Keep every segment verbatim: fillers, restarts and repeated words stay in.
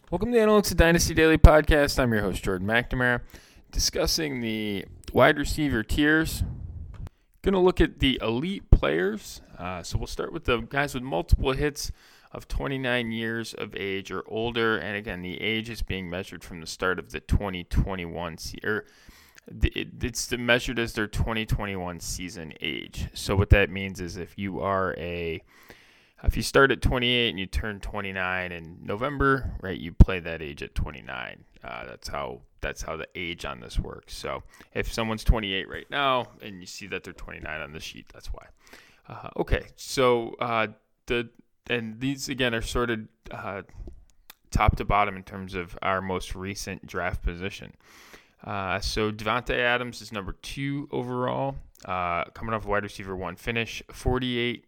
Welcome to the Analytics of Dynasty Daily Podcast. I'm your host, Jordan McNamara, discussing the wide receiver tiers. Going to look at the elite players. Uh, so we'll start with the guys with multiple hits of twenty-nine years of age or older. And again, the age is being measured from the start of the twenty twenty-one season. It's measured as their twenty twenty-one season age. So what that means is if you are a If you start at twenty-eight and you turn twenty-nine in November, right, you play that age at twenty-nine. Uh, that's how that's how the age on this works. So if someone's twenty-eight right now and you see that they're twenty-nine on the sheet, that's why. Uh, okay, so uh, the and these again are sorted uh, top to bottom in terms of our most recent draft position. Uh, so Davante Adams is number two overall, uh, coming off wide receiver one finish, forty-eight.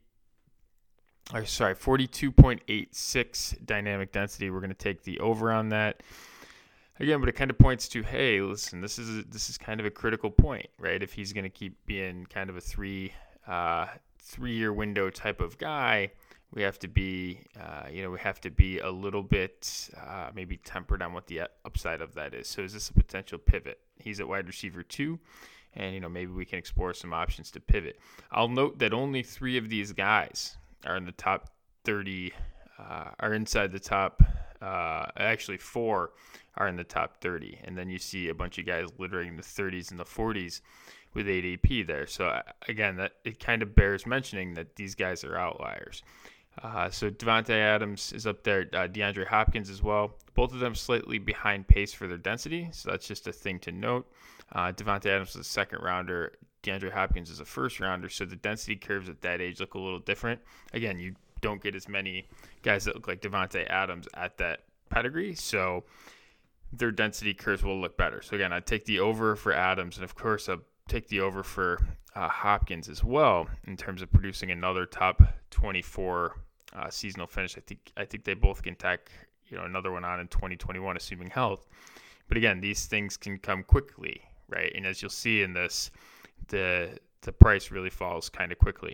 Or sorry, forty-two point eight six dynamic density. We're going to take the over on that. Again, but it kind of points to, hey, listen, this is a, this is kind of a critical point, right? If he's going to keep being kind of a three uh, three year window type of guy, we have to be, uh, you know, we have to be a little bit uh, maybe tempered on what the upside of that is. So is this a potential pivot? He's at wide receiver two. And, you know, maybe we can explore some options to pivot. I'll note that only three of these guys are in the top thirty, uh, are inside the top, uh, actually four are in the top thirty. And then you see a bunch of guys littering the thirties and the forties with A D P there. So, again, that it kind of bears mentioning that these guys are outliers. Uh, so Davante Adams is up there, uh, DeAndre Hopkins as well. Both of them slightly behind pace for their density, so that's just a thing to note. Uh, Davante Adams is a second rounder. DeAndre Hopkins is a first rounder, so the density curves at that age look a little different. Again, you don't get as many guys that look like Davante Adams at that pedigree, so their density curves will look better. So again, I'd take the over for Adams, and of course, I'll take the over for uh, Hopkins as well in terms of producing another top twenty-four uh, seasonal finish. I think I think they both can tack you know another one on in twenty twenty-one, assuming health. But again, these things can come quickly, right? And as you'll see in this, the the price really falls kind of quickly.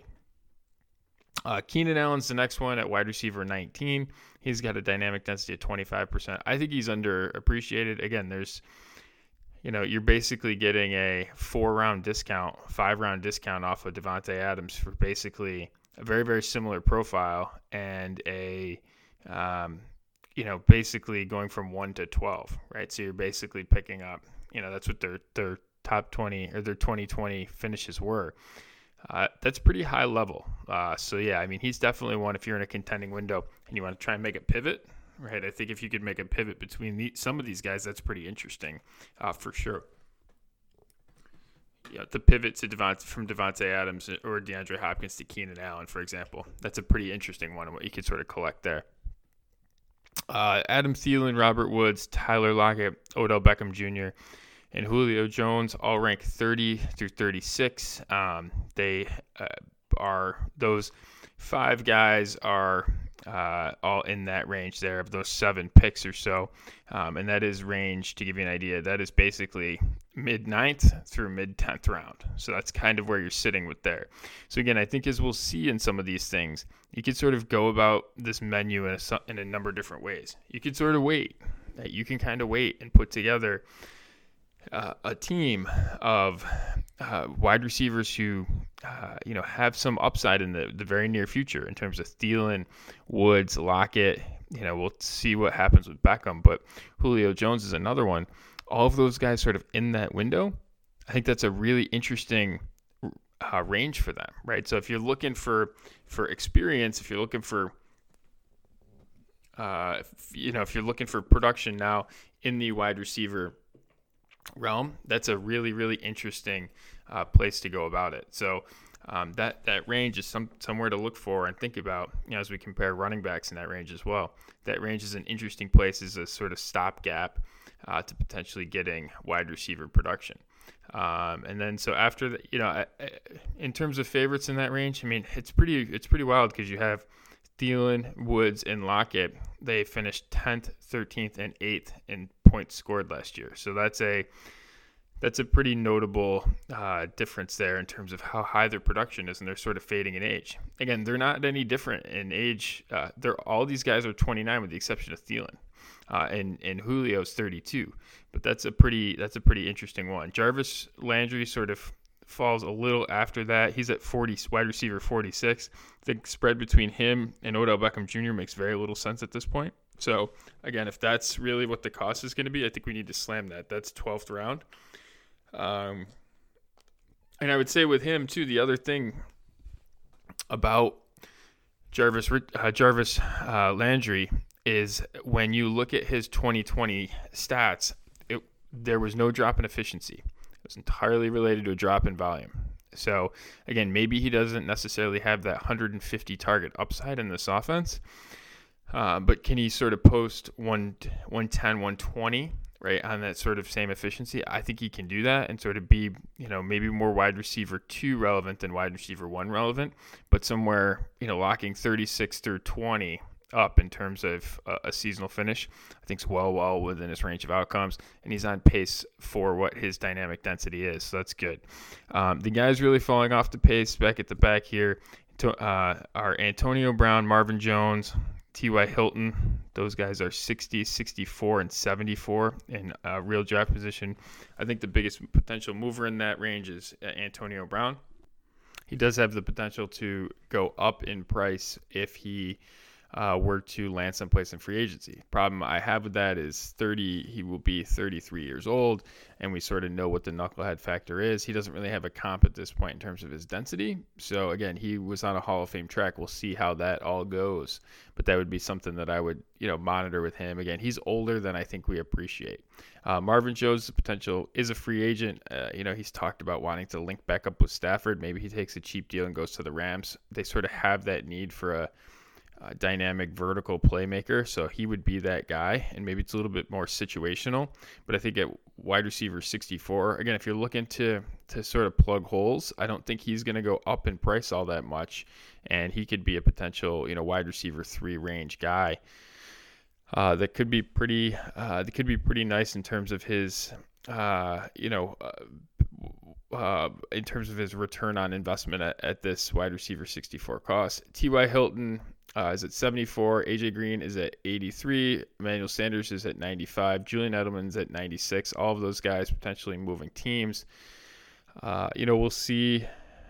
Uh, Keenan Allen's the next one at wide receiver nineteen. He's got a dynamic density of twenty-five percent. I think he's underappreciated. Again, there's, you know, you're basically getting a four-round discount, five-round discount off of Davante Adams for basically a very, very similar profile and a, um, you know, basically going from one to twelve, right? So you're basically picking up, you know, that's what their their top twenty or their twenty twenty finishes were. Uh, that's pretty high level. Uh, so, yeah, I mean, he's definitely one if you're in a contending window and you want to try and make a pivot, right? I think if you could make a pivot between the, some of these guys, that's pretty interesting uh, for sure. Yeah, the pivot to Devont, from Davante Adams or DeAndre Hopkins to Keenan Allen, for example, that's a pretty interesting one and what you could sort of collect there. Uh, Adam Thielen, Robert Woods, Tyler Lockett, Odell Beckham Junior, and Julio Jones all rank thirty through thirty-six. Um, they uh, are those five guys are uh, all in that range there of those seven picks or so. Um, and that is range, to give you an idea, that is basically mid-ninth through mid-tenth round. So that's kind of where you're sitting with there. So again, I think as we'll see in some of these things, you could sort of go about this menu in a, in a number of different ways. You could sort of wait. You can kind of wait and put together Uh, a team of uh, wide receivers who, uh, you know, have some upside in the, the very near future in terms of Thielen, Woods, Lockett. You know, we'll see what happens with Beckham, but Julio Jones is another one. All of those guys sort of in that window. I think that's a really interesting uh, range for them, right? So if you're looking for for experience, if you're looking for uh, if, you know, if you're looking for production now in the wide receiver realm, that's a really, really interesting uh, place to go about it. So um, that that range is some somewhere to look for and think about, you know, as we compare running backs in that range as well. That range is an interesting place as a sort of stopgap uh, to potentially getting wide receiver production. Um, and then so after the, you know, in terms of favorites in that range, I mean, it's pretty it's pretty wild because you have Thielen, Woods, and Lockett. They finished tenth, thirteenth, and eighth in points scored last year. So that's a that's a pretty notable uh, difference there in terms of how high their production is, and they're sort of fading in age. Again, they're not any different in age. Uh, they're all these guys are twenty-nine with the exception of Thielen. uh, and and Julio's thirty-two. But that's a pretty that's a pretty interesting one. Jarvis Landry sort of falls a little after that. He's at forty, wide receiver forty-six. The spread between him and Odell Beckham Junior makes very little sense at this point. So, again, if that's really what the cost is going to be, I think we need to slam that. That's twelfth round. Um, and I would say with him, too, the other thing about Jarvis uh, Jarvis uh, Landry is when you look at his twenty twenty stats, it, there was no drop in efficiency. It was entirely related to a drop in volume. So, again, maybe he doesn't necessarily have that one hundred fifty target upside in this offense. Uh, but can he sort of post one ten, one twenty, right, on that sort of same efficiency? I think he can do that and sort of be, you know, maybe more wide receiver two relevant than wide receiver one relevant, but somewhere, you know, locking thirty-six through twenty up in terms of a, a seasonal finish, I think is well, well within his range of outcomes, and he's on pace for what his dynamic density is, so that's good. Um, the guys really falling off the pace back at the back here to, uh, are Antonio Brown, Marvin Jones, T Y. Hilton. Those guys are sixty, sixty-four, and seventy-four in uh, real draft position. I think the biggest potential mover in that range is uh, Antonio Brown. He does have the potential to go up in price if he uh, were to land someplace in free agency. Problem I have with that is thirty. He will be thirty-three years old, and we sort of know what the knucklehead factor is. He doesn't really have a comp at this point in terms of his density. So again, he was on a Hall of Fame track. We'll see how that all goes, but that would be something that I would, you know, monitor with him. Again, he's older than I think we appreciate. Uh, Marvin Jones, the potential, is a free agent. Uh, you know, he's talked about wanting to link back up with Stafford. Maybe he takes a cheap deal and goes to the Rams. They sort of have that need for a Uh, dynamic vertical playmaker, so he would be that guy, and maybe it's a little bit more situational. But I think at wide receiver sixty-four, again, if you're looking to to sort of plug holes, I don't think he's going to go up in price all that much, and he could be a potential, you know, wide receiver three range guy uh, that could be pretty uh, that could be pretty nice in terms of his uh, you know uh, uh, in terms of his return on investment at, at this wide receiver sixty-four cost. T Y. Hilton Uh, is at seventy-four. A J Green is at eighty-three. Emmanuel Sanders is at ninety-five. Julian Edelman's at ninety-six. All of those guys potentially moving teams. Uh, you know, we'll see.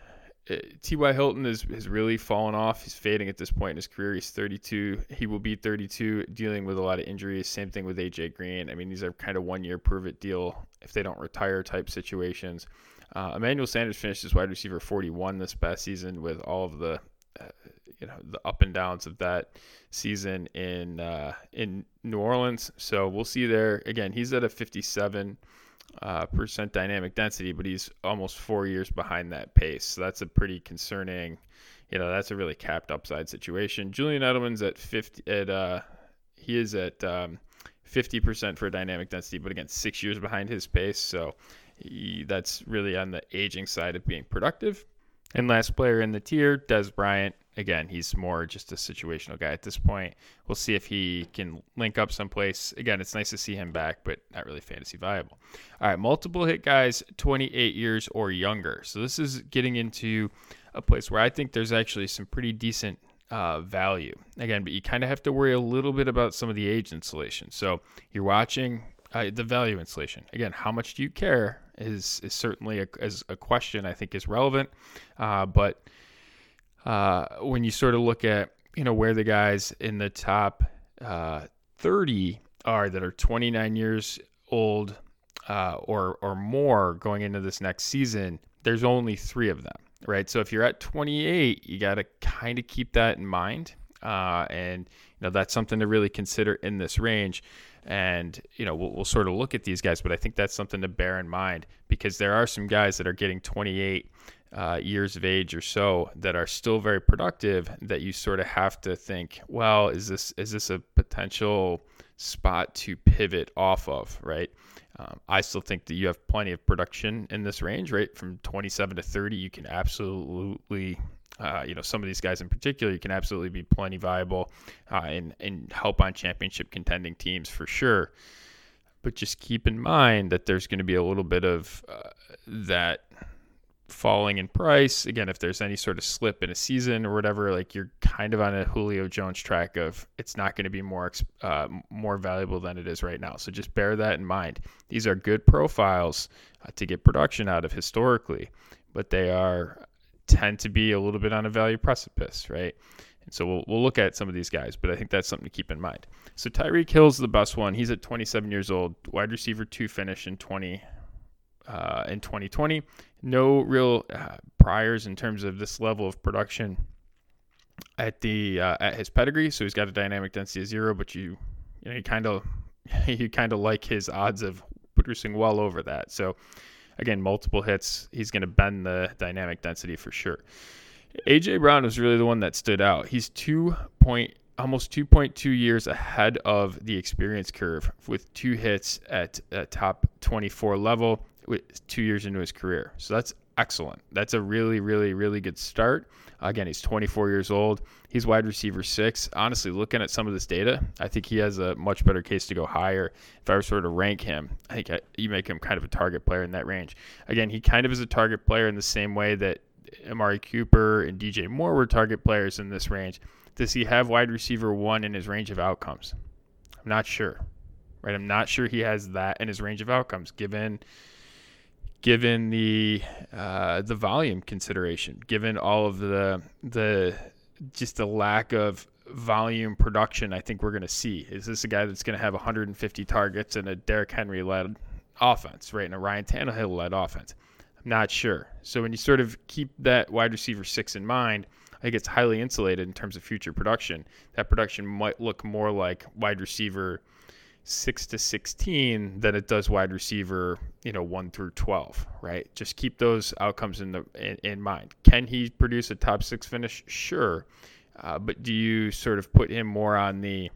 T Y. Hilton is has really fallen off. He's fading at this point in his career. He's thirty-two. He will be thirty-two, dealing with a lot of injuries. Same thing with A J Green. I mean, these are kind of one-year prove-it deal if they don't retire type situations. Uh, Emmanuel Sanders finished as wide receiver forty-one this past season with all of the Uh, you know, the up and downs of that season in uh, in New Orleans. So we'll see there. Again, he's at a fifty-seven uh, percent dynamic density, but he's almost four years behind that pace. So that's a pretty concerning, you know, that's a really capped upside situation. Julian Edelman's at fifty. At uh, he is at um, fifty percent for dynamic density, but again, six years behind his pace. So he, that's really on the aging side of being productive. And last player in the tier, Dez Bryant. Again, he's more just a situational guy at this point. We'll see if he can link up someplace. Again, it's nice to see him back, but not really fantasy viable. All right, multiple hit guys, twenty-eight years or younger. So this is getting into a place where I think there's actually some pretty decent uh, value. Again, but you kind of have to worry a little bit about some of the age insulation. So you're watching uh, the value insulation. Again, how much do you care is is certainly a, as a question I think is relevant. Uh, but uh, when you sort of look at, you know, where the guys in the top uh, thirty are that are twenty-nine years old uh, or or more going into this next season, there's only three of them, right? So if you're at twenty-eight, you got to kind of keep that in mind. Uh, and, you know, that's something to really consider in this range. And, you know, we'll, we'll sort of look at these guys, but I think that's something to bear in mind because there are some guys that are getting twenty-eight uh, years of age or so that are still very productive that you sort of have to think, well, is this, is this a potential spot to pivot off of, right? Um, I still think that you have plenty of production in this range, right? From twenty-seven to thirty, you can absolutely, uh, you know, some of these guys in particular, you can absolutely be plenty viable uh, and, and help on championship contending teams for sure. But just keep in mind that there's going to be a little bit of uh, that falling in price. Again, if there's any sort of slip in a season or whatever, like you're kind of on a Julio Jones track of it's not going to be more uh, more valuable than it is right now. So just bear that in mind. These are good profiles uh, to get production out of historically, but they are tend to be a little bit on a value precipice, right? And so we'll we'll look at some of these guys, but I think that's something to keep in mind. So Tyreek Hill's the best one. He's at twenty-seven years old, wide receiver two finish in twenty. Uh, in twenty twenty, no real uh, priors in terms of this level of production at the uh, at his pedigree. So he's got a dynamic density of zero, but you you know you kind of you kind of like his odds of producing well over that. So again, multiple hits, he's going to bend the dynamic density for sure. A J Brown was really the one that stood out. He's two point almost two point two years ahead of the experience curve with two hits at a top twenty-four level. Two years into his career. So that's excellent. That's a really, really, really good start. Again, he's twenty-four years old. He's wide receiver six. Honestly, looking at some of this data, I think he has a much better case to go higher. If I were sort of rank him, I think I, you make him kind of a target player in that range. Again, he kind of is a target player in the same way that Amari Cooper and D J Moore were target players in this range. Does he have wide receiver one in his range of outcomes? I'm not sure. Right? I'm not sure he has that in his range of outcomes, given given the uh, the volume consideration, given all of the the just the lack of volume production I think we're going to see. Is this a guy that's going to have one hundred fifty targets in a Derrick Henry-led offense, right, in a Ryan Tannehill-led offense? I'm not sure. So when you sort of keep that wide receiver six in mind, I think it's highly insulated in terms of future production. That production might look more like wide receiver six to sixteen than it does wide receiver, you know, one through twelve, right? Just keep those outcomes in the in, in mind. Can he produce a top six finish? Sure. Uh, but do you sort of put him more on the,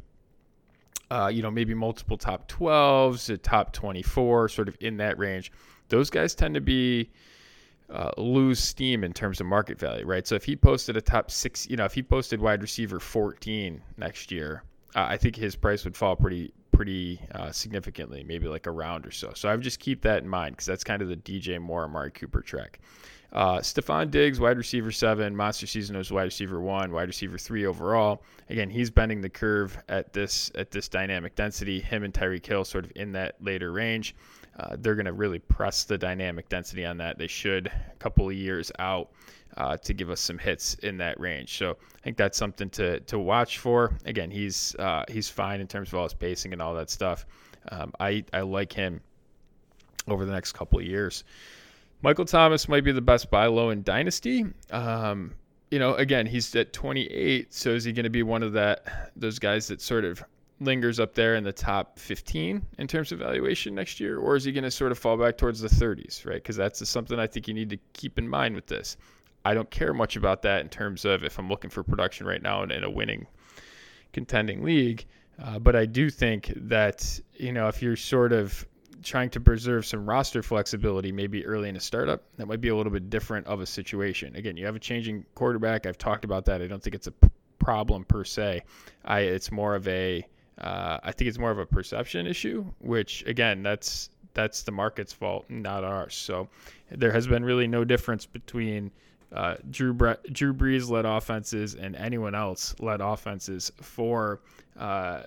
uh, you know, maybe multiple top twelves, a top twenty-four, sort of in that range? Those guys tend to be uh, lose steam in terms of market value, right? So if he posted a top six, you know, if he posted wide receiver fourteen next year, uh, I think his price would fall pretty pretty uh, significantly, maybe like a round or so. So I would just keep that in mind because that's kind of the D J Moore, Amari Cooper track. Uh, Stephon Diggs, wide receiver seven, monster season was wide receiver one, wide receiver three overall. Again, he's bending the curve at this at this dynamic density. Him and Tyreek Hill sort of in that later range. Uh, they're going to really press the dynamic density on that. They should a couple of years out uh, to give us some hits in that range. So I think that's something to to watch for. Again, he's uh, he's fine in terms of all his pacing and all that stuff. Um, I I like him over the next couple of years. Michael Thomas might be the best buy low in Dynasty. Um, you know, again, he's at twenty-eight, so is he going to be one of that those guys that sort of lingers up there in the top fifteen in terms of valuation next year, or is he going to sort of fall back towards the thirties, right? Because that's something I think you need to keep in mind with this. I don't care much about that in terms of if I'm looking for production right now in a winning, contending league, uh, but I do think that, you know, if you're sort of trying to preserve some roster flexibility, maybe early in a startup, that might be a little bit different of a situation. Again, you have a changing quarterback. I've talked about that. I don't think it's a p- problem per se. I, it's more of a, uh, I think it's more of a perception issue, which again, that's, that's the market's fault, not ours. So there has been really no difference between uh, Drew, Bre- Drew Brees led offenses and anyone else led offenses for, uh,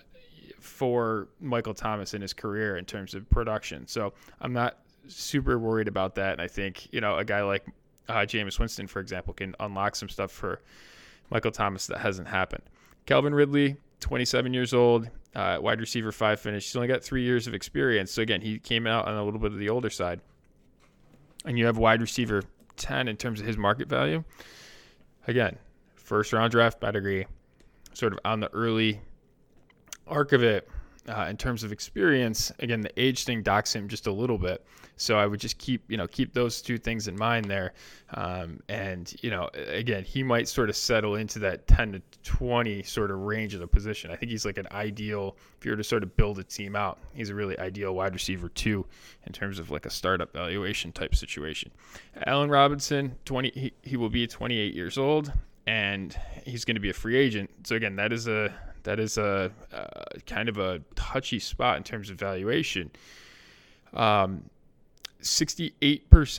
for Michael Thomas in his career in terms of production. So I'm not super worried about that. And I think, you know, a guy like uh, Jameis Winston, for example, can unlock some stuff for Michael Thomas that hasn't happened. Calvin Ridley, twenty-seven years old, uh, wide receiver five finish. He's only got three years of experience. So again, he came out on a little bit of the older side. And you have wide receiver ten in terms of his market value. Again, first round draft pedigree, sort of on the early arc of it uh, in terms of experience. Again, the age thing docks him just a little bit. So I would just keep, you know, keep those two things in mind there. Um, and, you know, again, he might sort of settle into that ten to twenty sort of range of the position. I think he's like an ideal, if you were to sort of build a team out, he's a really ideal wide receiver too, in terms of like a startup valuation type situation. Allen Robinson, twenty, he, he will be twenty-eight years old and he's going to be a free agent. So again, that is a, that is a uh, kind of a touchy spot in terms of valuation. Um, sixty-eight percent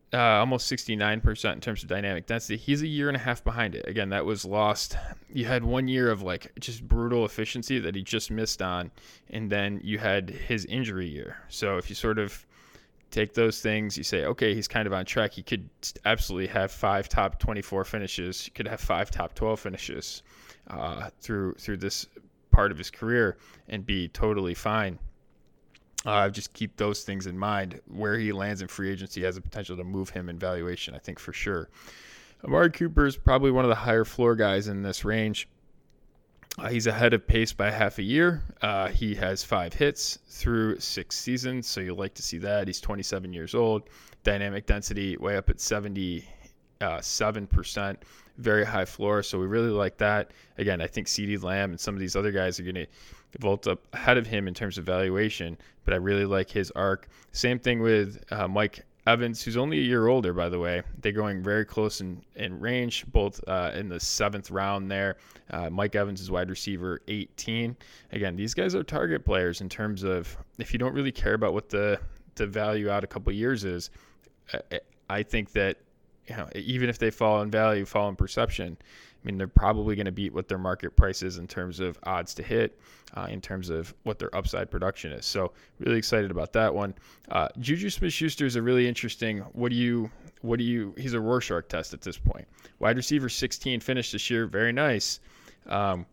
uh, almost sixty-nine percent in terms of dynamic density. He's a year and a half behind it. Again, that was lost. You had one year of like just brutal efficiency that he just missed on, and then you had his injury year. So if you sort of take those things, you say, okay, he's kind of on track. He could absolutely have five top twenty-four finishes. He could have five top twelve finishes uh, through through this part of his career and be totally fine. Uh, just keep those things in mind. Where he lands in free agency has the potential to move him in valuation, I think, for sure. Amari Cooper is probably one of the higher floor guys in this range. Uh, he's ahead of pace by half a year. Uh, he has five hits through six seasons, so you'll like to see that. He's twenty-seven years old. Dynamic density way up at seventy-seven percent. Very high floor, so we really like that. Again, I think CeeDee Lamb and some of these other guys are going to vault up ahead of him in terms of valuation, but I really like his arc. Same thing with uh, Mike Evans, who's only a year older, by the way. They're going very close in, in range, both uh, in the seventh round there. Uh, Mike Evans is wide receiver eighteen. Again, these guys are target players in terms of if you don't really care about what the, the value out a couple years is, I, I think that you know, even if they fall in value, fall in perception, I mean, they're probably going to beat what their market price is in terms of odds to hit, uh, in terms of what their upside production is. So really excited about that one. Uh, Juju Smith-Schuster is a really interesting, what do you, what do you, he's a Rorschach test at this point. Wide receiver sixteen finished this year. Very nice. Um,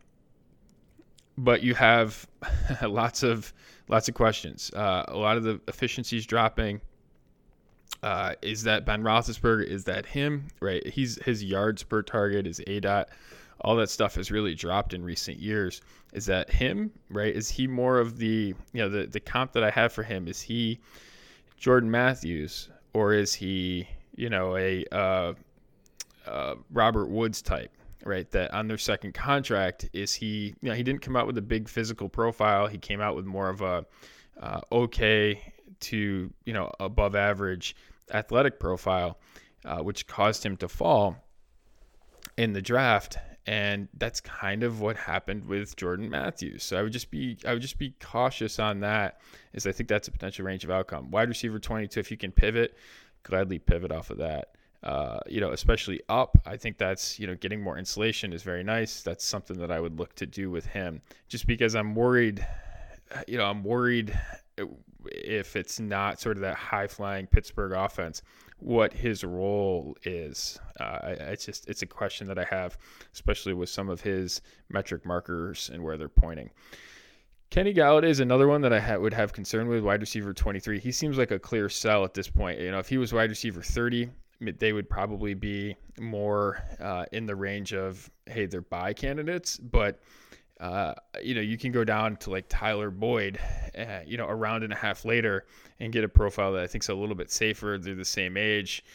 but you have lots of, lots of questions. Uh, a lot of the efficiencies dropping. Uh, is that Ben Roethlisberger? Is that him? Right? He's his yards per target, his A D O T, all that stuff has really dropped in recent years. Is that him? Right? Is he more of the you know the the comp that I have for him? Is he Jordan Matthews, or is he you know a uh, uh, Robert Woods type? Right? That on their second contract, is he? You know, he didn't come out with a big physical profile. He came out with more of a uh, okay to you know above average athletic profile, uh, which caused him to fall in the draft, and that's kind of what happened with Jordan Matthews. So I would just be I would just be cautious on that, as I think that's a potential range of outcome. Wide receiver twenty-two, if you can pivot, gladly pivot off of that. Uh, you know, especially up, I think that's you know getting more insulation is very nice. That's something that I would look to do with him, just because I'm worried. You know, I'm worried. If it's not sort of that high-flying Pittsburgh offense, what his role is. Uh, it's just it's a question that I have, especially with some of his metric markers and where they're pointing. Kenny Golladay is another one that I ha- would have concern with, wide receiver twenty-three. He seems like a clear sell at this point. You know, if he was wide receiver thirty, they would probably be more uh, in the range of, hey, they're buy candidates, but Uh, you know, you can go down to like Tyler Boyd, uh, you know, a round and a half later and get a profile that I think is a little bit safer. They're the same age,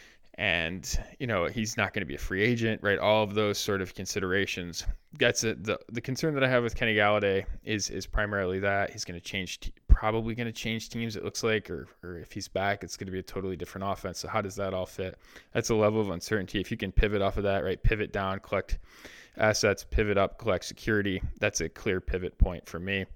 and you know he's not going to be a free agent, right? All of those sort of considerations. That's a, the the concern that I have with Kenny Golladay is is primarily that he's going to change, te- probably going to change teams. It looks like, or or if he's back, it's going to be a totally different offense. So how does that all fit? That's a level of uncertainty. If you can pivot off of that, right? Pivot down, collect assets, pivot up, collect security. That's a clear pivot point for me.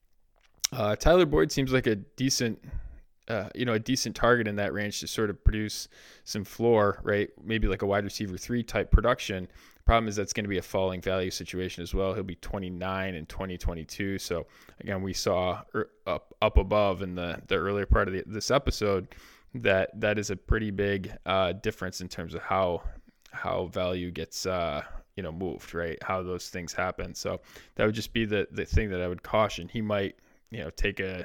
Uh, Tyler Boyd seems like a decent, uh, you know, a decent target in that range to sort of produce some floor, right? Maybe like a wide receiver three type production. Problem is that's going to be a falling value situation as well. He'll be twenty-nine in twenty twenty-two. So again, we saw up up above in the the earlier part of the, this episode that that is a pretty big uh, difference in terms of how how value gets uh, you know, moved, right? How those things happen. So that would just be the, the thing that I would caution. He might, you know, take a,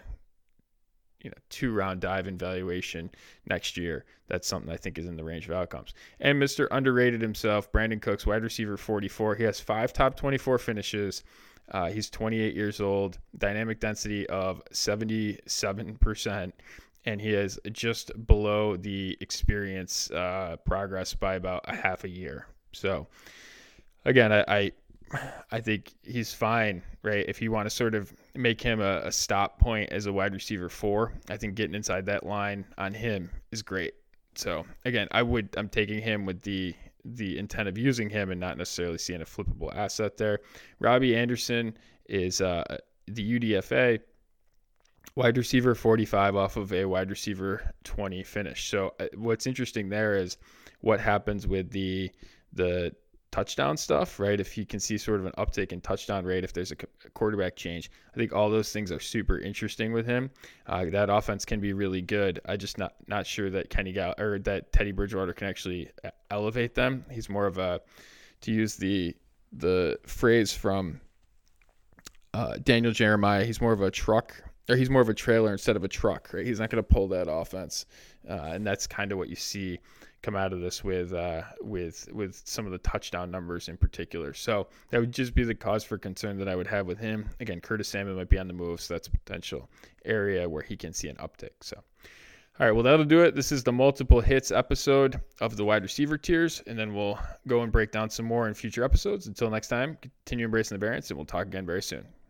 you know, two round dive in valuation next year. That's something I think is in the range of outcomes. And Mister Underrated himself, Brandon Cooks, wide receiver forty-four. He has five top twenty-four finishes. Uh, he's twenty-eight years old, dynamic density of seventy-seven percent. And he is just below the experience uh, progress by about a half a year. So, again, I, I I think he's fine, right? If you want to sort of make him a, a stop point as a wide receiver four, I think getting inside that line on him is great. So again, I would I'm taking him with the the intent of using him and not necessarily seeing a flippable asset there. Robbie Anderson is uh, the U D F A. wide receiver forty-five off of a wide receiver twenty finish. So uh, what's interesting there is what happens with the the touchdown stuff, right? If you can see sort of an uptick in touchdown rate, if there's a quarterback change, I think all those things are super interesting with him. Uh, that offense can be really good. I just not not sure that Kenny Gall or that Teddy Bridgewater can actually elevate them. He's more of a, to use the the phrase from uh, Daniel Jeremiah, he's more of a truck, or he's more of a trailer instead of a truck, right? He's not going to pull that offense, uh, and that's kind of what you see come out of this with uh, with with some of the touchdown numbers in particular. So that would just be the cause for concern that I would have with him. Again, Curtis Samuel might be on the move, so that's a potential area where he can see an uptick. So, all right, well, that'll do it. This is the multiple hits episode of the wide receiver tiers, and then we'll go and break down some more in future episodes. Until next time, continue embracing the variance, and we'll talk again very soon.